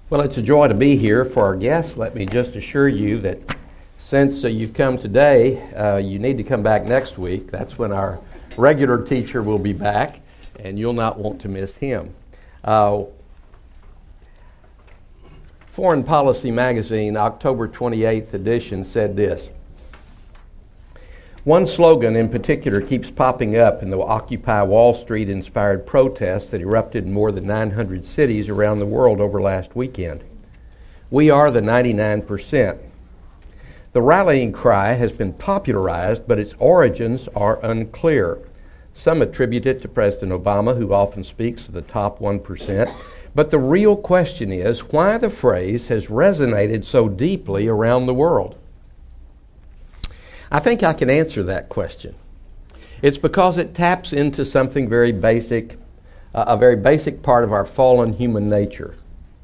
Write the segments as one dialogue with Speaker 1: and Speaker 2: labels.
Speaker 1: Well, it's a joy to be here. For our guests, let me just assure you that since you've come today, you need to come back next week. That's when our regular teacher will be back, and you'll not want to miss him. Foreign Policy Magazine, October 28th edition, said this: one slogan in particular keeps popping up in the Occupy Wall Street-inspired protests that erupted in more than 900 cities around the world over last weekend. We are the 99%. The rallying cry has been popularized, but its origins are unclear. Some attribute it to President Obama, who often speaks of the top 1%. But the real question is why the phrase has resonated so deeply around the world. I think I can answer that question. It's because it taps into something very basic, a very basic part of our fallen human nature.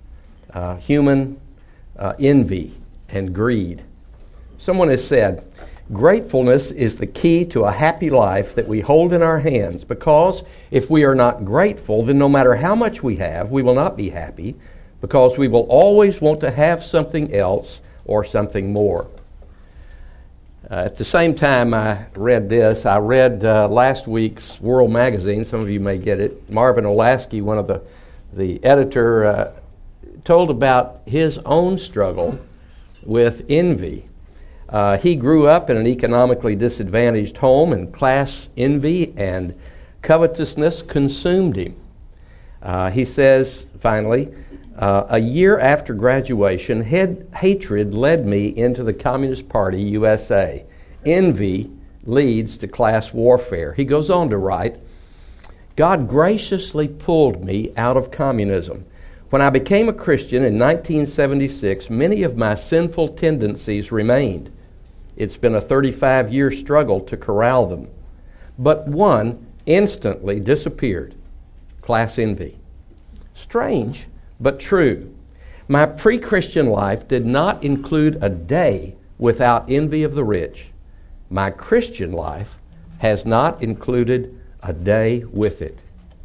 Speaker 1: Human envy and greed. Someone has said, gratefulness is the key to a happy life that we hold in our hands, because if we are not grateful, then no matter how much we have, we will not be happy, because we will always want to have something else or something more. At the same time I read this, I read last week's World Magazine. Some of you may get it. Marvin Olasky, one of the editor, told about his own struggle with envy. He grew up in an economically disadvantaged home, and class envy and covetousness consumed him. He says, finally, a year after graduation, hatred led me into the Communist Party, USA. Envy leads to class warfare. He goes on to write, God graciously pulled me out of communism. When I became a Christian in 1976, many of my sinful tendencies remained. It's been a 35-year struggle to corral them. But one instantly disappeared: class envy. Strange, but true. My pre-Christian life did not include a day without envy of the rich. My Christian life has not included a day with it.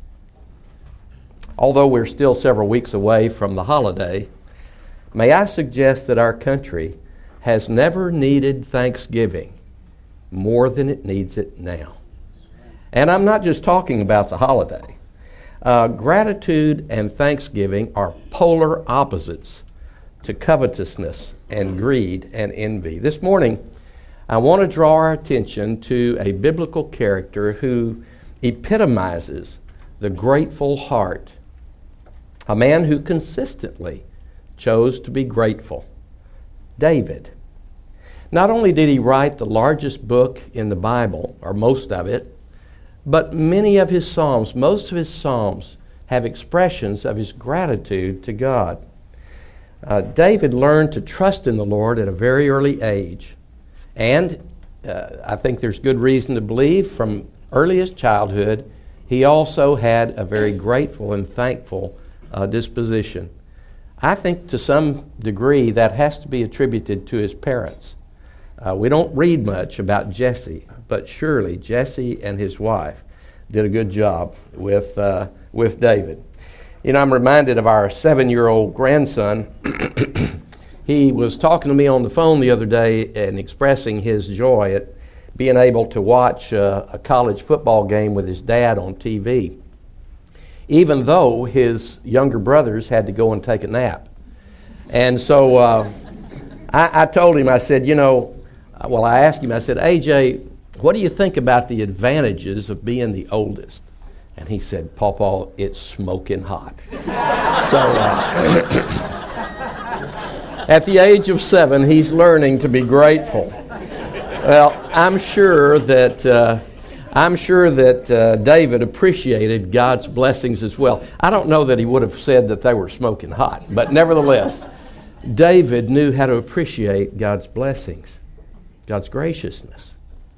Speaker 1: Although we're still several weeks away from the holiday, may I suggest that our country has never needed Thanksgiving more than it needs it now. And I'm not just talking about the holiday. Gratitude and thanksgiving are polar opposites to covetousness and greed and envy. This morning, I want to draw our attention to a biblical character who epitomizes the grateful heart. A man who consistently chose to be grateful. David. Not only did he write the largest book in the Bible, or most of it, but many of his psalms, most of his psalms, have expressions of his gratitude to God. David learned to trust in the Lord at a very early age. And I think there's good reason to believe from earliest childhood, he also had a very grateful and thankful disposition. I think to some degree that has to be attributed to his parents. We don't read much about Jesse, but surely Jesse and his wife did a good job with David. You know, I'm reminded of our 7-year-old grandson. He was talking to me on the phone the other day and expressing his joy at being able to watch a college football game with his dad on TV, even though his younger brothers had to go and take a nap. And so I told him, I said, I asked him, I said, AJ, what do you think about the advantages of being the oldest? And he said, Pawpaw, it's smoking hot. So at the age of 7, he's learning to be grateful. Well, I'm sure that David appreciated God's blessings as well. I don't know that he would have said that they were smoking hot, but nevertheless, David knew how to appreciate God's blessings, God's graciousness.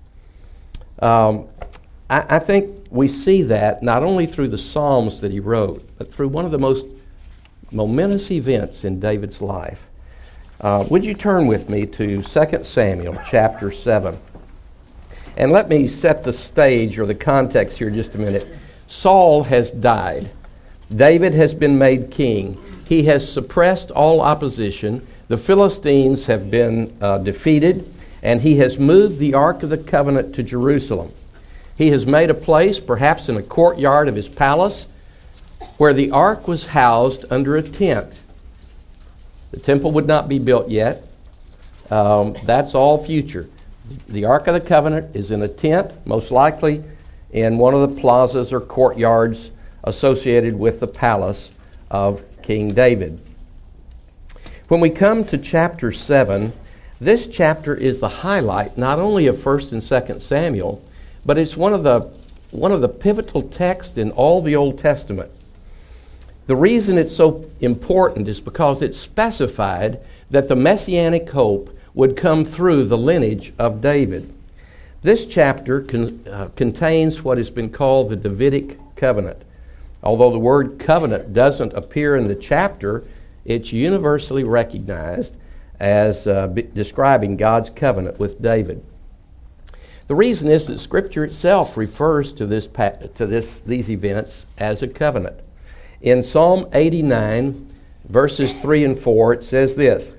Speaker 1: I think we see that not only through the Psalms that he wrote, but through one of the most momentous events in David's life. Would you turn with me to 2 Samuel chapter 7? And let me set the stage or the context here just a minute. Saul has died. David has been made king. He has suppressed all opposition. The Philistines have been defeated, and he has moved the Ark of the Covenant to Jerusalem. He has made a place, perhaps in a courtyard of his palace, where the Ark was housed under a tent. The temple would not be built yet. That's all future. The Ark of the Covenant is in a tent, most likely in one of the plazas or courtyards associated with the palace of King David. When we come to chapter 7, this chapter is the highlight not only of 1st and 2nd Samuel, but it's one of the pivotal texts in all the Old Testament. The reason it's so important is because it specified that the messianic hope would come through the lineage of David. This chapter contains what has been called the Davidic covenant. Although the word covenant doesn't appear in the chapter, it's universally recognized as describing God's covenant with David. The reason is that Scripture itself refers to these events as a covenant. In Psalm 89, verses 3 and 4, it says this.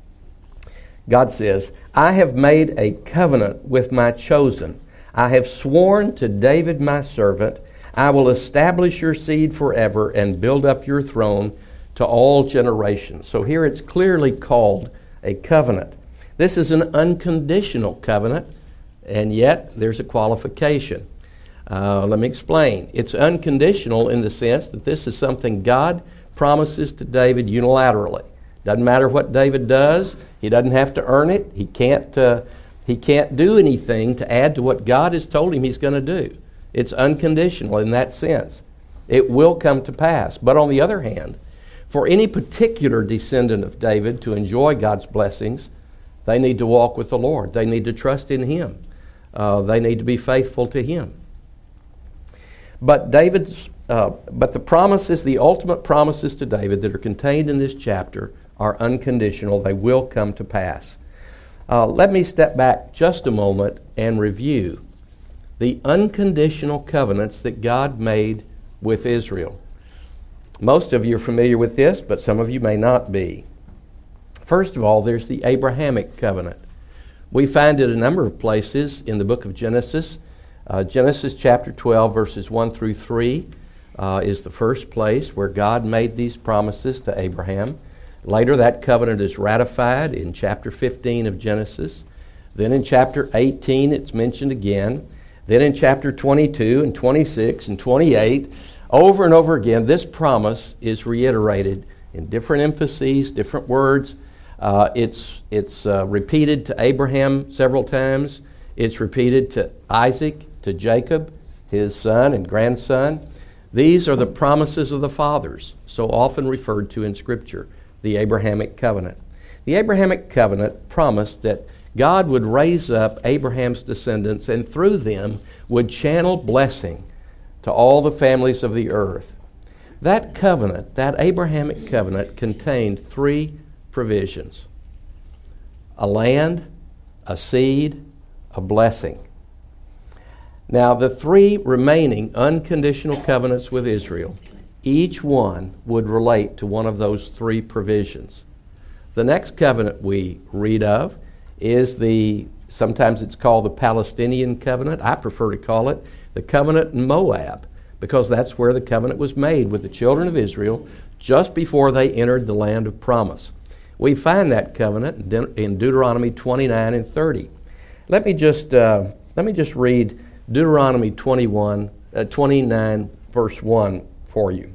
Speaker 1: God says, I have made a covenant with my chosen. I have sworn to David my servant, I will establish your seed forever and build up your throne to all generations. So here it's clearly called a covenant. This is an unconditional covenant, and yet there's a qualification. Let me explain. It's unconditional in the sense that this is something God promises to David unilaterally. Doesn't matter what David does. He doesn't have to earn it. He can't do anything to add to what God has told him he's going to do. It's unconditional in that sense. It will come to pass. But on the other hand, for any particular descendant of David to enjoy God's blessings, they need to walk with the Lord. They need to trust in Him. They need to be faithful to Him. But the promises, the ultimate promises to David that are contained in this chapter are unconditional. They will come to pass. Let me step back just a moment and review the unconditional covenants that God made with Israel. Most of you are familiar with this, but some of you may not be. First of all, there's the Abrahamic covenant. We find it a number of places in the book of Genesis. Genesis chapter 12, verses 1 through 3 is the first place where God made these promises to Abraham. Later, that covenant is ratified in chapter 15 of Genesis. Then in chapter 18, it's mentioned again. Then in chapter 22 and 26 and 28, over and over again, this promise is reiterated in different emphases, different words. It's repeated to Abraham several times. It's repeated to Isaac, to Jacob, his son and grandson. These are the promises of the fathers, so often referred to in Scripture, the Abrahamic covenant. The Abrahamic covenant promised that God would raise up Abraham's descendants and through them would channel blessing to all the families of the earth. That covenant, that Abrahamic covenant, contained three provisions: a land, a seed, a blessing. Now, the three remaining unconditional covenants with Israel, each one would relate to one of those three provisions. The next covenant we read of is sometimes it's called the Palestinian covenant. I prefer to call it the covenant in Moab, because that's where the covenant was made with the children of Israel just before they entered the land of promise. We find that covenant in Deuteronomy 29 and 30. Let me just read Deuteronomy 29, verse 1 for you.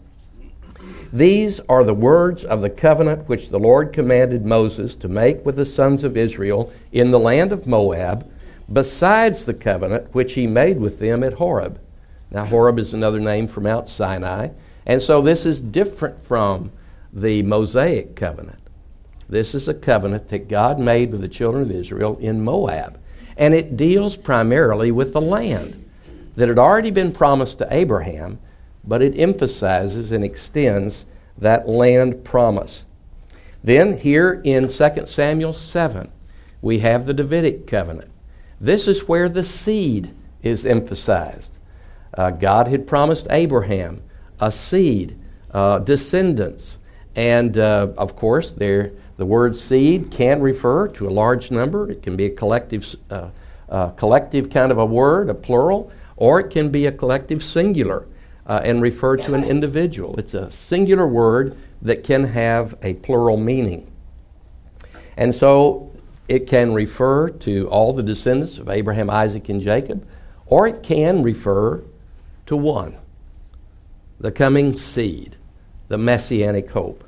Speaker 1: These are the words of the covenant which the Lord commanded Moses to make with the sons of Israel in the land of Moab, besides the covenant which he made with them at Horeb. Now, Horeb is another name for Mount Sinai, and so this is different from the Mosaic covenant. This is a covenant that God made with the children of Israel in Moab, and it deals primarily with the land that had already been promised to Abraham, but it emphasizes and extends that land promise. Then here in 2 Samuel 7, we have the Davidic covenant. This is where the seed is emphasized. God had promised Abraham a seed descendants. And of course, the word seed can refer to a large number. It can be a collective kind of a word, a plural, or it can be a collective singular and refer to an individual. It's a singular word that can have a plural meaning. And so it can refer to all the descendants of Abraham, Isaac, and Jacob, or it can refer to one, the coming seed, the messianic hope.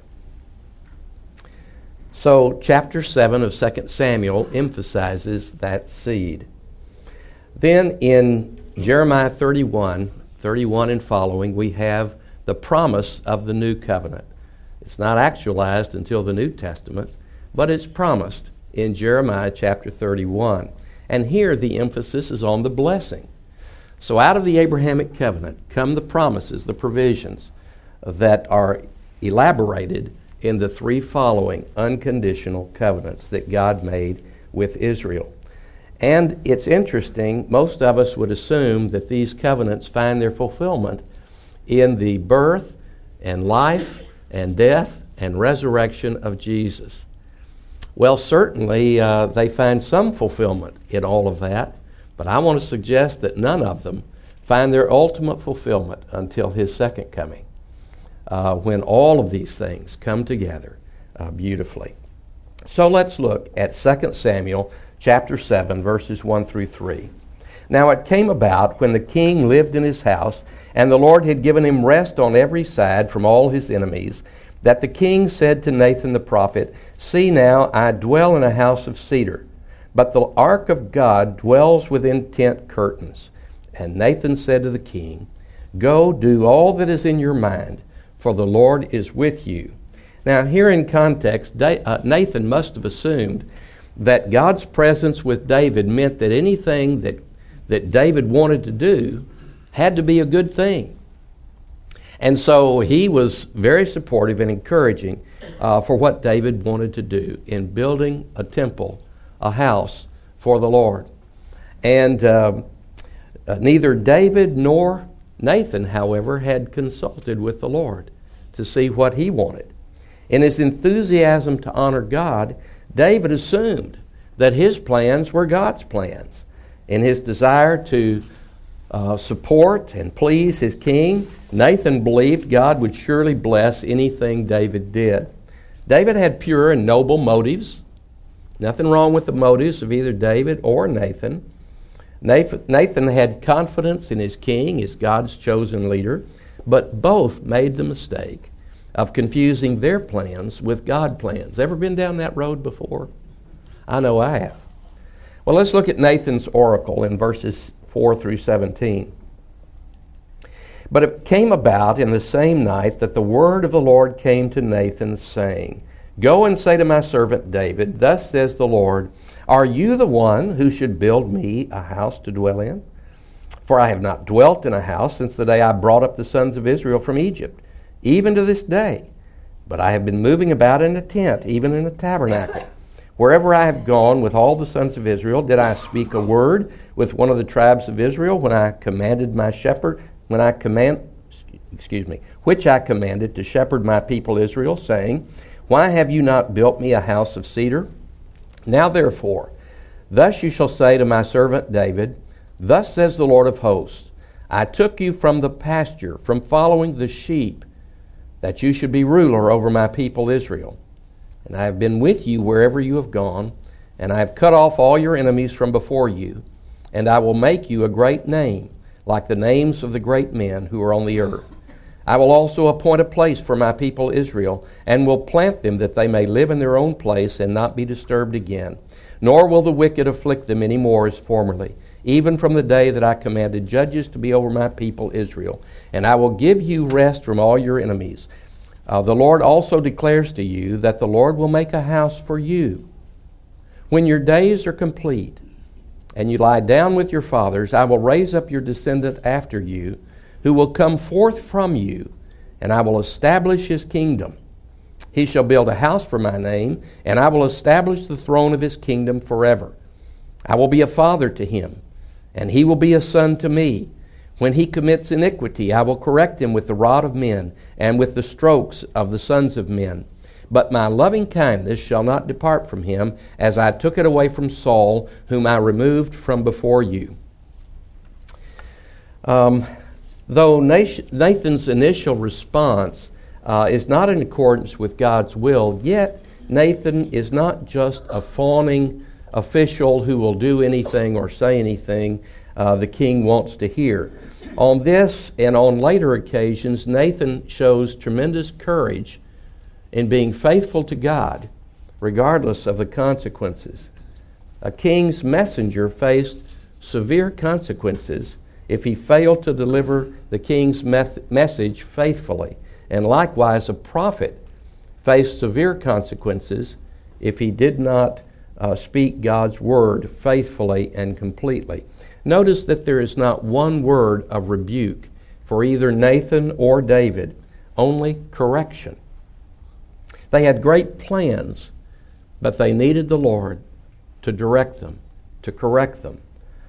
Speaker 1: So chapter 7 of 2 Samuel emphasizes that seed. Then in Jeremiah 31 and following, we have the promise of the new covenant. It's not actualized until the New Testament, but it's promised in Jeremiah chapter 31. And here the emphasis is on the blessing. So out of the Abrahamic covenant come the promises, the provisions that are elaborated in the three following unconditional covenants that God made with Israel. And it's interesting, most of us would assume that these covenants find their fulfillment in the birth and life and death and resurrection of Jesus. Well, certainly they find some fulfillment in all of that, but I want to suggest that none of them find their ultimate fulfillment until His second coming, when all of these things come together beautifully. So let's look at 2 Samuel chapter 7, verses 1 through 3. Now it came about when the king lived in his house, and the Lord had given him rest on every side from all his enemies, that the king said to Nathan the prophet, "See now, I dwell in a house of cedar, but the ark of God dwells within tent curtains." And Nathan said to the king, "Go, do all that is in your mind, for the Lord is with you." Now here in context, Nathan must have assumed that God's presence with David meant that anything that David wanted to do had to be a good thing. And so he was very supportive and encouraging for what David wanted to do in building a temple, a house for the Lord. And neither David nor Nathan, however, had consulted with the Lord to see what he wanted. In his enthusiasm to honor God, David assumed that his plans were God's plans. In his desire to support and please his king, Nathan believed God would surely bless anything David did. David had pure and noble motives. Nothing wrong with the motives of either David or Nathan. Nathan had confidence in his king as God's chosen leader, but both made the mistake of confusing their plans with God's plans. Ever been down that road before? I know I have. Well, let's look at Nathan's oracle in verses 4 through 17. But it came about in the same night that the word of the Lord came to Nathan, saying, "Go and say to my servant David, Thus says the Lord, Are you the one who should build me a house to dwell in? For I have not dwelt in a house since the day I brought up the sons of Israel from Egypt, even to this day. But I have been moving about in a tent, even in a tabernacle. Wherever I have gone with all the sons of Israel, did I speak a word with one of the tribes of Israel when I commanded my shepherd, which I commanded to shepherd my people Israel, saying, Why have you not built me a house of cedar? Now therefore, thus you shall say to my servant David, Thus says the Lord of hosts, I took you from the pasture, from following the sheep, that you should be ruler over my people Israel. And I have been with you wherever you have gone, and I have cut off all your enemies from before you, and I will make you a great name, like the names of the great men who are on the earth. I will also appoint a place for my people Israel, and will plant them that they may live in their own place and not be disturbed again. Nor will the wicked afflict them any more as formerly, even from the day that I commanded judges to be over my people Israel. And I will give you rest from all your enemies. The Lord also declares to you that the Lord will make a house for you. When your days are complete, and you lie down with your fathers, I will raise up your descendant after you, who will come forth from you, and I will establish his kingdom. He shall build a house for my name, and I will establish the throne of his kingdom forever. I will be a father to him, and he will be a son to me. When he commits iniquity, I will correct him with the rod of men and with the strokes of the sons of men. But my loving kindness shall not depart from him, as I took it away from Saul, whom I removed from before you. Though Nathan's initial response is not in accordance with God's will, yet Nathan is not just a fawning official who will do anything or say anything the king wants to hear. On this and on later occasions, Nathan shows tremendous courage in being faithful to God, regardless of the consequences. A king's messenger faced severe consequences if he failed to deliver the king's message faithfully. And likewise, a prophet faced severe consequences if he did not speak God's word faithfully and completely. Notice that there is not one word of rebuke for either Nathan or David, only correction. They had great plans, but they needed the Lord to direct them, to correct them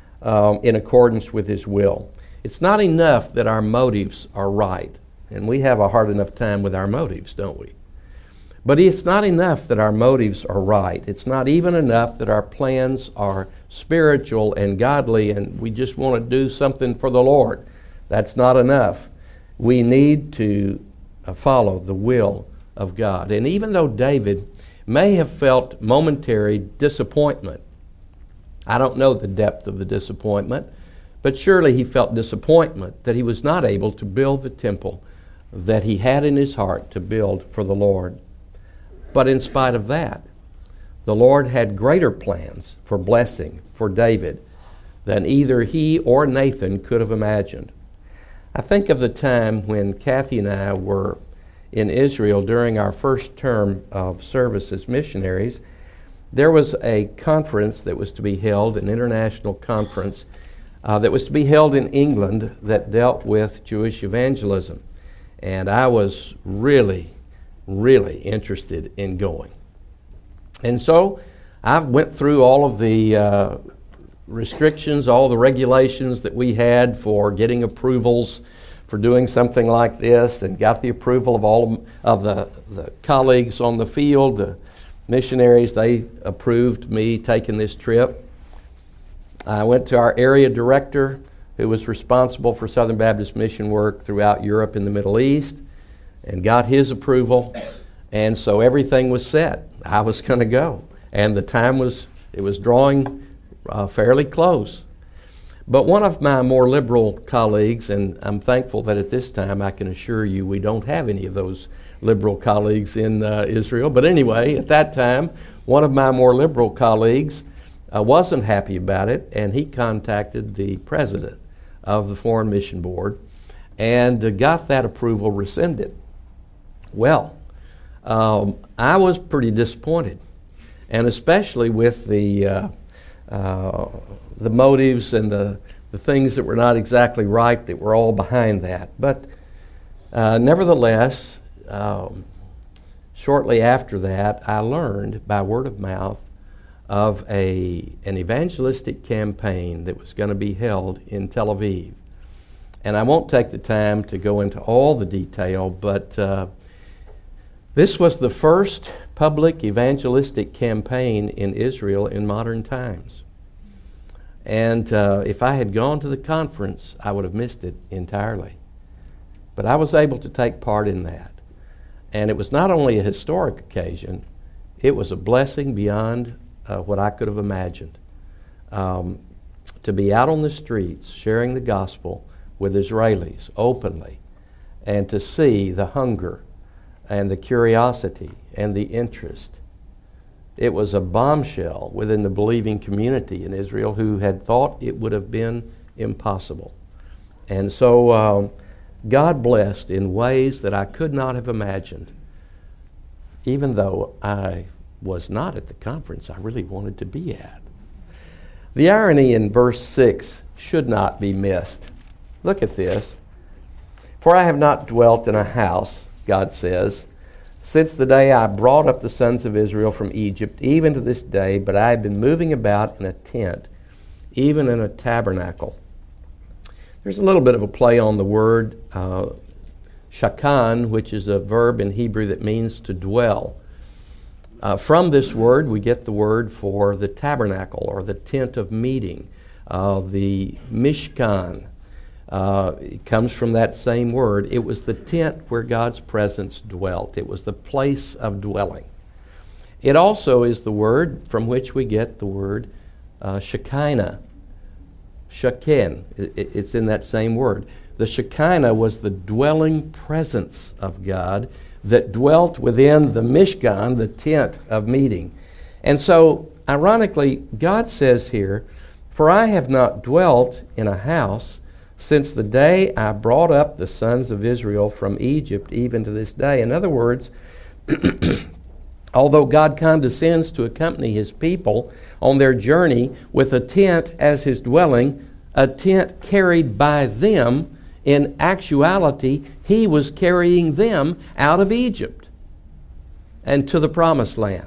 Speaker 1: in accordance with His will. It's not enough that our motives are right, and we have a hard enough time with our motives, don't we? But it's not enough that our motives are right. It's not even enough that our plans are spiritual and godly and we just want to do something for the Lord. That's not enough. We need to follow the will of God. And even though David may have felt momentary disappointment, I don't know the depth of the disappointment, but surely he felt disappointment that he was not able to build the temple that he had in his heart to build for the Lord. But in spite of that, the Lord had greater plans for blessing for David than either he or Nathan could have imagined. I think of the time when Kathy and I were in Israel during our first term of service as missionaries. There was a conference that was to be held, an international conference that was to be held in England that dealt with Jewish evangelism. And I was really interested in going. And so I went through all of the restrictions, all the regulations that we had for getting approvals for doing something like this, and got the approval of all of the colleagues on the field, the missionaries. They approved me taking this trip. I went to our area director, who was responsible for Southern Baptist mission work throughout Europe and the Middle East, and got his approval. And so everything was set. I was going to go. And the time was drawing fairly close. But one of my more liberal colleagues, and I'm thankful that at this time I can assure you we don't have any of those liberal colleagues in Israel. But anyway, at that time, one of my more liberal colleagues wasn't happy about it, and he contacted the president of the Foreign Mission Board and got that approval rescinded. Well, I was pretty disappointed, and especially with the motives and the things that were not exactly right that were all behind that. But nevertheless, shortly after that, I learned by word of mouth of an evangelistic campaign that was going to be held in Tel Aviv. And I won't take the time to go into all the detail, but this was the first public evangelistic campaign in Israel in modern times. And if I had gone to the conference, I would have missed it entirely. But I was able to take part in that. And it was not only a historic occasion, it was a blessing beyond what I could have imagined. To be out on the streets sharing the gospel with Israelis openly, and to see the hunger and the curiosity and the interest. It was a bombshell within the believing community in Israel who had thought it would have been impossible. And so God blessed in ways that I could not have imagined. Even though I was not at the conference I really wanted to be at. The irony in verse 6 should not be missed. Look at this. For I have not dwelt in a house, God says, since the day I brought up the sons of Israel from Egypt, even to this day, but I have been moving about in a tent, even in a tabernacle. There's a little bit of a play on the word shakan, which is a verb in Hebrew that means to dwell. From this word, we get the word for the tabernacle or the tent of meeting, the Mishkan. It comes from that same word. It was the tent where God's presence dwelt. It was the place of dwelling. It also is the word from which we get the word Shekinah. Shekin. It's in that same word. The Shekinah was the dwelling presence of God that dwelt within the Mishkan, the tent of meeting. And so, ironically, God says here, "For I have not dwelt in a house since the day I brought up the sons of Israel from Egypt, even to this day." In other words, although God condescends to accompany His people on their journey with a tent as His dwelling, a tent carried by them, in actuality, He was carrying them out of Egypt and to the Promised Land.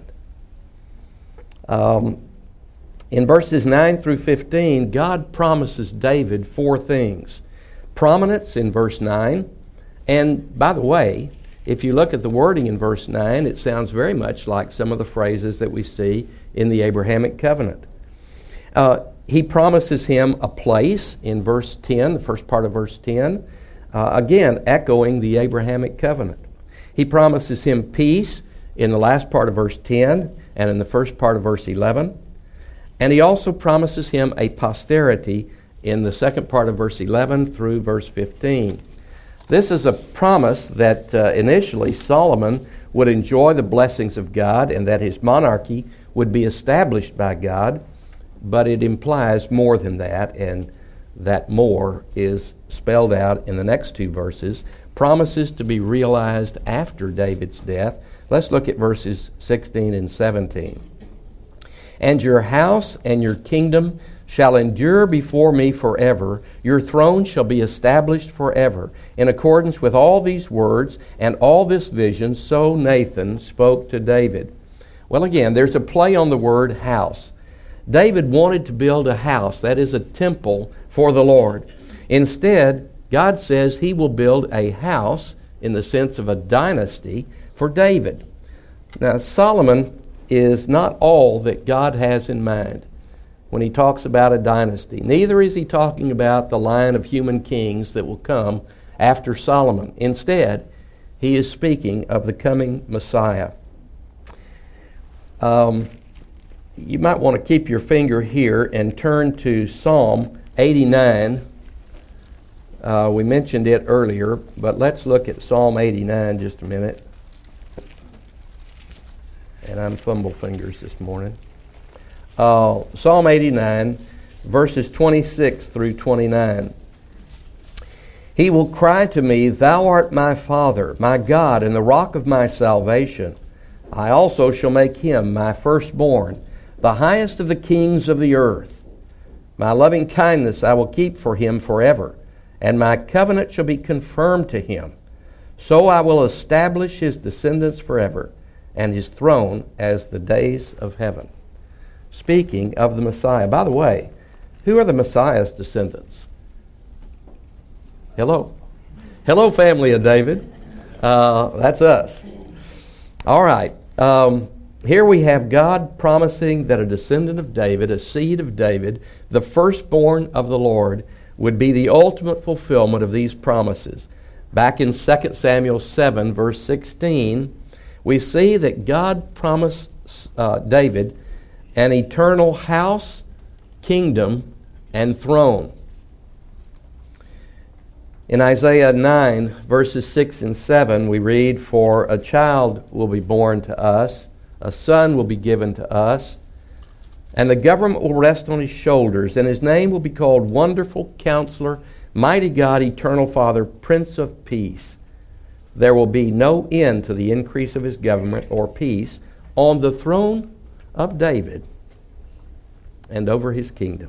Speaker 1: In verses 9 through 15, God promises David 4 things. Prominence in verse 9. And by the way, if you look at the wording in verse 9, it sounds very much like some of the phrases that we see in the Abrahamic covenant. He promises him a place in verse 10, the first part of verse 10, again echoing the Abrahamic covenant. He promises him peace in the last part of verse 10 and in the first part of verse 11. And he also promises him a posterity in the second part of verse 11 through verse 15. This is a promise that initially Solomon would enjoy the blessings of God and that his monarchy would be established by God, but it implies more than that, and that more is spelled out in the next 2 verses, promises to be realized after David's death. Let's look at verses 16 and 17. "And your house and your kingdom shall endure before me forever. Your throne shall be established forever. In accordance with all these words and all this vision, so Nathan spoke to David." Well, again, there's a play on the word house. David wanted to build a house, that is a temple for the Lord. Instead, God says He will build a house in the sense of a dynasty for David. Now, Solomon is not all that God has in mind when He talks about a dynasty. Neither is He talking about the line of human kings that will come after Solomon. Instead, He is speaking of the coming Messiah. You might want to keep your finger here and turn to Psalm 89. We mentioned it earlier, but let's look at Psalm 89 just a minute. And I'm fumble fingers this morning. Psalm 89, verses 26 through 29. "He will cry to me, 'Thou art my Father, my God, and the rock of my salvation. I also shall make him my firstborn, the highest of the kings of the earth. My loving kindness I will keep for him forever, and my covenant shall be confirmed to him. So I will establish his descendants forever, and his throne as the days of heaven." Speaking of the Messiah. By the way, who are the Messiah's descendants? Hello. Hello, family of David. That's us. All right. Here we have God promising that a descendant of David, a seed of David, the firstborn of the Lord, would be the ultimate fulfillment of these promises. Back in 2 Samuel 7, verse 16, we see that God promised David an eternal house, kingdom, and throne. In Isaiah 9, verses 6 and 7, we read, "For a child will be born to us, a son will be given to us, and the government will rest on his shoulders, and his name will be called Wonderful Counselor, Mighty God, Eternal Father, Prince of Peace. There will be no end to the increase of his government or peace on the throne of David and over his kingdom."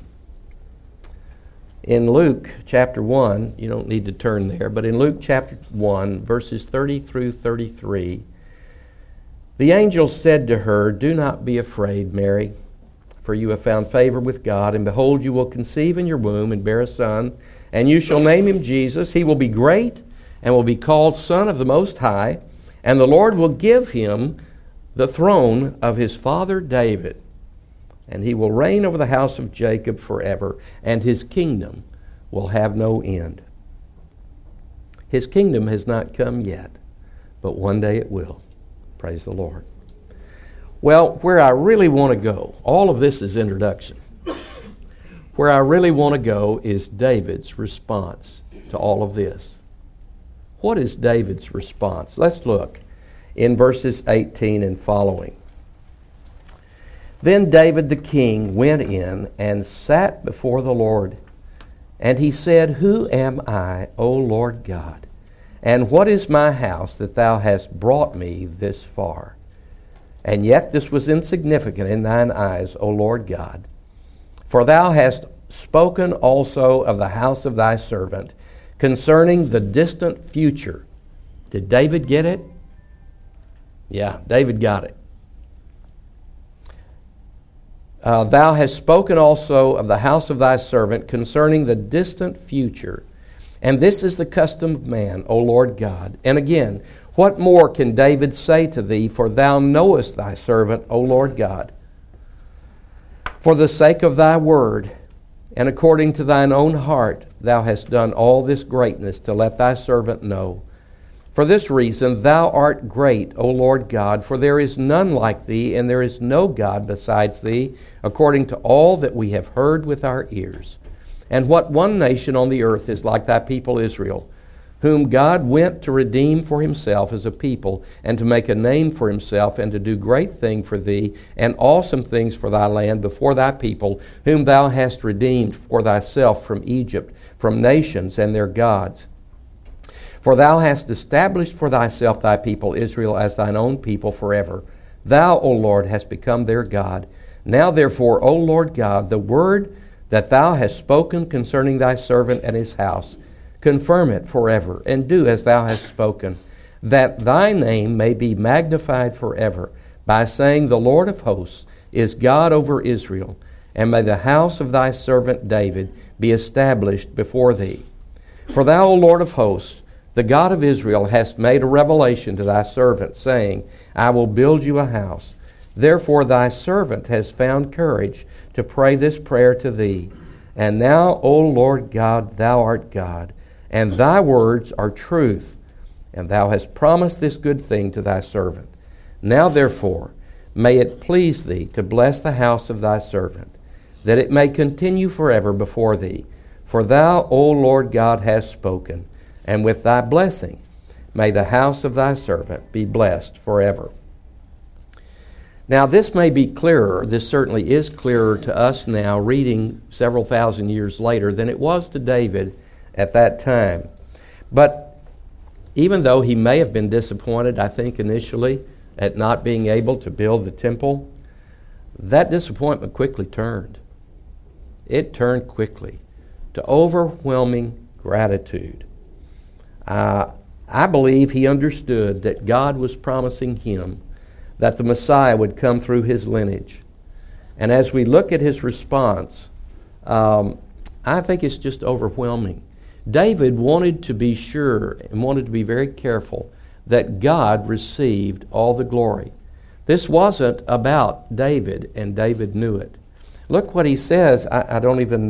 Speaker 1: In Luke chapter 1, you don't need to turn there, but in Luke chapter 1, verses 30 through 33, "The angel said to her, 'Do not be afraid, Mary, for you have found favor with God, and behold, you will conceive in your womb and bear a son, and you shall name him Jesus. He will be great and will be called Son of the Most High, and the Lord will give him the throne of his father David, and he will reign over the house of Jacob forever, and his kingdom will have no end. His kingdom has not come yet, but one day it will. Praise the Lord. Well, where I really want to go, all of this is introduction. Where I really want to go is David's response to all of this. What is David's response? Let's look in verses 18 and following. Then David the king went in and sat before the Lord. And he said, Who am I, O Lord God? And what is my house that thou hast brought me this far? And yet this was insignificant in thine eyes, O Lord God. For thou hast spoken also of the house of thy servant concerning the distant future. Did David get it? Yeah, David got it. Thou hast spoken also of the house of thy servant concerning the distant future. And this is the custom of man, O Lord God. And again, what more can David say to thee? For thou knowest thy servant, O Lord God. For the sake of thy word, and according to thine own heart, thou hast done all this greatness to let thy servant know. For this reason thou art great, O Lord God, for there is none like thee, and there is no God besides thee, according to all that we have heard with our ears. And what one nation on the earth is like thy people Israel, whom God went to redeem for himself as a people, and to make a name for himself, and to do great things for thee, and awesome things for thy land before thy people, whom thou hast redeemed for thyself from Egypt, from nations and their gods. For thou hast established for thyself thy people Israel as thine own people forever. Thou, O Lord, hast become their God. Now therefore, O Lord God, the word that thou hast spoken concerning thy servant and his house, confirm it forever, and do as thou hast spoken, that thy name may be magnified forever, by saying, The Lord of hosts is God over Israel, and may the house of thy servant David be established before thee. For thou, O Lord of hosts, the God of Israel, hast made a revelation to thy servant, saying, I will build you a house. Therefore thy servant has found courage to pray this prayer to thee. And now, O Lord God, thou art God, and thy words are truth, and thou hast promised this good thing to thy servant. Now therefore, may it please thee to bless the house of thy servant, that it may continue forever before thee. For thou, O Lord God, hast spoken, and with thy blessing may the house of thy servant be blessed forever. Now this may be clearer, this certainly is clearer to us now, reading several thousand years later, than it was to David at that time. But even though he may have been disappointed, I think, initially at not being able to build the temple, that disappointment quickly turned. It turned quickly to overwhelming gratitude. I believe he understood that God was promising him that the Messiah would come through his lineage. And as we look at his response, I think it's just overwhelming. David wanted to be sure and wanted to be very careful that God received all the glory. This wasn't about David, and David knew it. Look what he says. I don't even...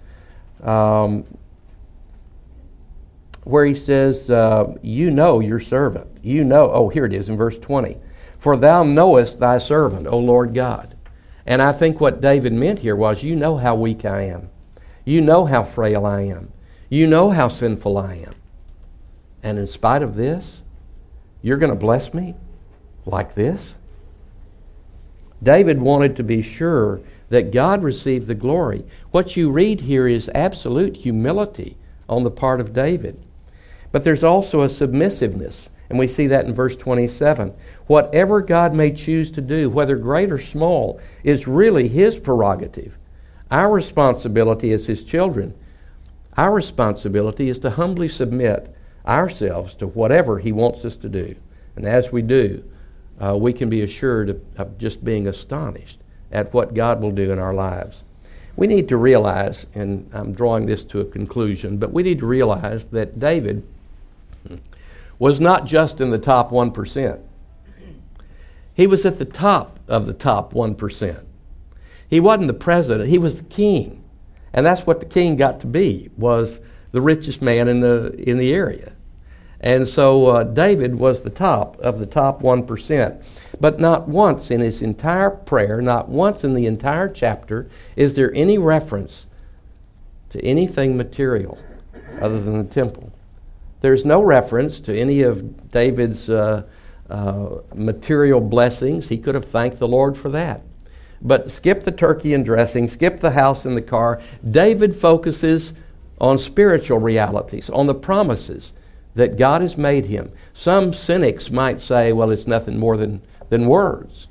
Speaker 1: where he says, you know your servant. You know, here it is in verse 20. For thou knowest thy servant, O Lord God. And I think what David meant here was, you know how weak I am. You know how frail I am. You know how sinful I am. And in spite of this, you're going to bless me like this? David wanted to be sure that God received the glory. What you read here is absolute humility on the part of David. But there's also a submissiveness, and we see that in verse 27. Whatever God may choose to do, whether great or small, is really his prerogative. Our responsibility as his children, our responsibility is to humbly submit ourselves to whatever he wants us to do. And as we do, we can be assured of just being astonished at what God will do in our lives. We need to realize, and I'm drawing this to a conclusion, but we need to realize that David was not just in the top 1%. He was at the top of the top 1%. He wasn't the president, he was the king. And that's what the king got to be, was the richest man in the area. And so David was the top of the top 1%. But not once in his entire prayer, not once in the entire chapter, is there any reference to anything material other than the temple. There's no reference to any of David's material blessings. He could have thanked the Lord for that. But skip the turkey and dressing, skip the house and the car. David focuses on spiritual realities, on the promises that God has made him. Some cynics might say, well, it's nothing more than words.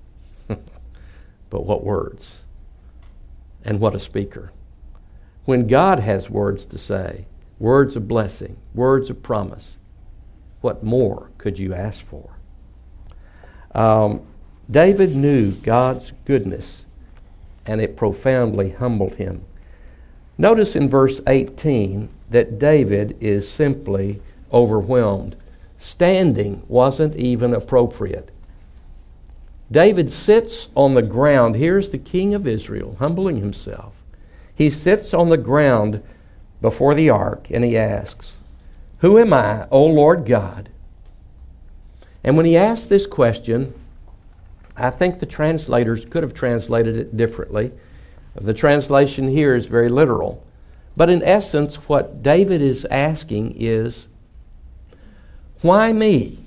Speaker 1: But what words? And what a speaker. When God has words to say, words of blessing, words of promise, what more could you ask for? David knew God's goodness, and it profoundly humbled him. Notice in verse 18 that David is simply overwhelmed. Standing wasn't even appropriate. David sits on the ground. Here's the king of Israel, humbling himself. He sits on the ground before the ark, and he asks, "Who am I, O Lord God?" And when he asked this question, I think the translators could have translated it differently. The translation here is very literal. But in essence, what David is asking is, why me?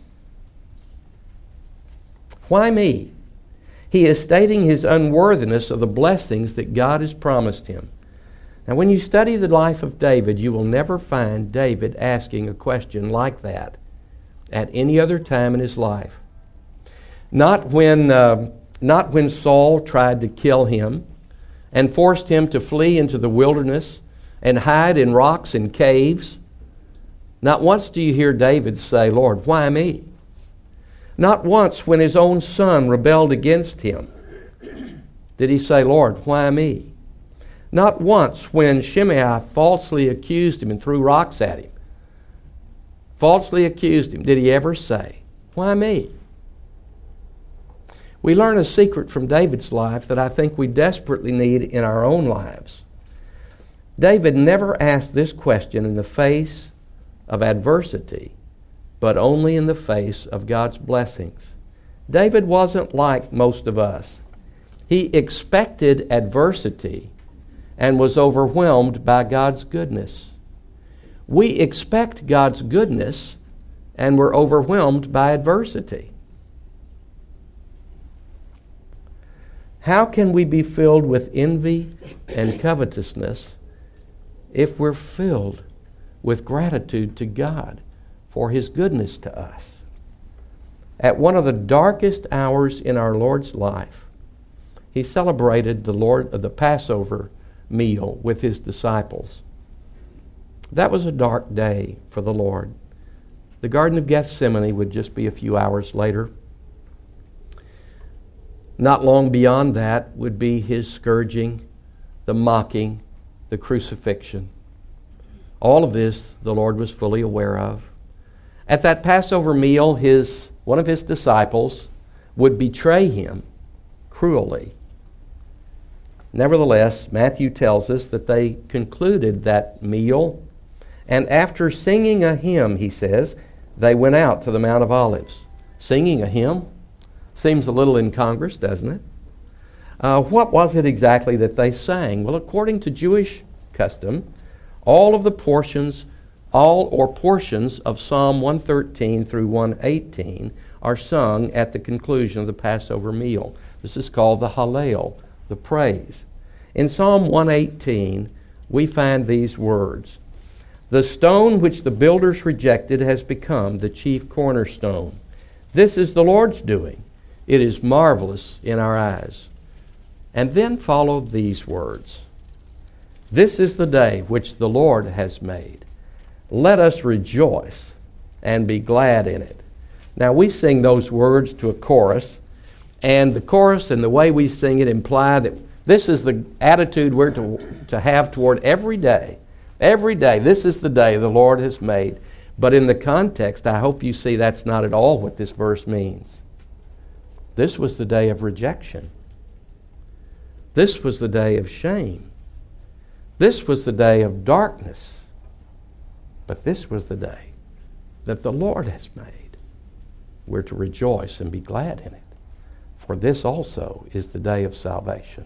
Speaker 1: Why me? He is stating his unworthiness of the blessings that God has promised him. Now, when you study the life of David, you will never find David asking a question like that at any other time in his life. Not when Saul tried to kill him and forced him to flee into the wilderness and hide in rocks and caves. Not once do you hear David say, "Lord, why me?" Not once when his own son rebelled against him did he say, "Lord, why me?" Not once when Shimei falsely accused him and threw rocks at him, falsely accused him, did he ever say, "Why me?" We learn a secret from David's life that I think we desperately need in our own lives. David never asked this question in the face of adversity, but only in the face of God's blessings. David wasn't like most of us. He expected adversity and was overwhelmed by God's goodness. We expect God's goodness and we're overwhelmed by adversity. How can we be filled with envy and covetousness if we're filled with gratitude to God for His goodness to us? At one of the darkest hours in our Lord's life, He celebrated the Passover meal with His disciples. That was a dark day for the Lord. The Garden of Gethsemane would just be a few hours later. Not long beyond that would be His scourging, the mocking, the crucifixion. All of this the Lord was fully aware of. At that Passover meal, one of His disciples would betray Him cruelly. Nevertheless, Matthew tells us that they concluded that meal, and after singing a hymn, he says, they went out to the Mount of Olives. Singing a hymn? Seems a little incongruous, doesn't it? What was it exactly that they sang? Well, according to Jewish custom, all portions of Psalm 113 through 118 are sung at the conclusion of the Passover meal. This is called the Hallel, the praise. In Psalm 118, we find these words: "The stone which the builders rejected has become the chief cornerstone. This is the Lord's doing. It is marvelous in our eyes." And then follow these words: "This is the day which the Lord has made. Let us rejoice and be glad in it." Now we sing those words to a chorus, And the chorus and the way we sing it imply that this is the attitude we're to have toward every day. Every day, this is the day the Lord has made. But in the context, I hope you see that's not at all what this verse means. This was the day of rejection. This was the day of shame. This was the day of darkness. But this was the day that the Lord has made. We're to rejoice and be glad in it. For this also is the day of salvation.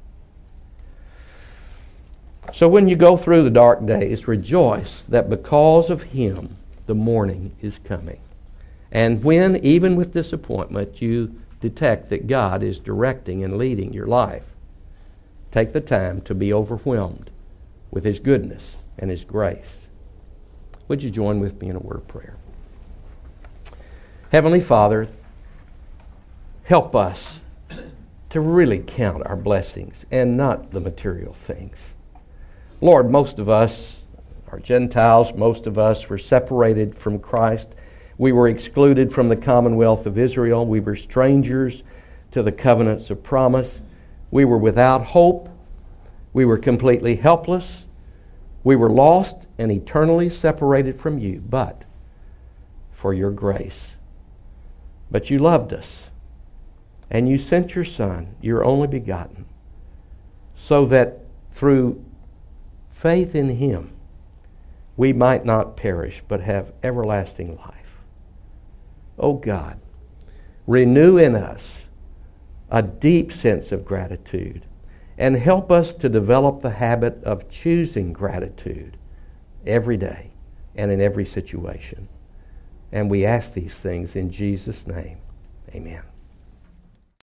Speaker 1: So when you go through the dark days, rejoice that because of Him, the morning is coming. And when, even with disappointment, you detect that God is directing and leading your life, take the time to be overwhelmed with His goodness and His grace. Would you join with me in a word of prayer? Heavenly Father, help us to really count our blessings and not the material things. Lord, most of us are Gentiles. Most of us were separated from Christ. We were excluded from the commonwealth of Israel. We were strangers to the covenants of promise. We were without hope. We were completely helpless. We were lost and eternally separated from you, but for your grace. But you loved us, and you sent your Son, your only begotten, so that through faith in Him, we might not perish, but have everlasting life. Oh God, renew in us a deep sense of gratitude, and help us to develop the habit of choosing gratitude every day and in every situation. And we ask these things in Jesus' name. Amen.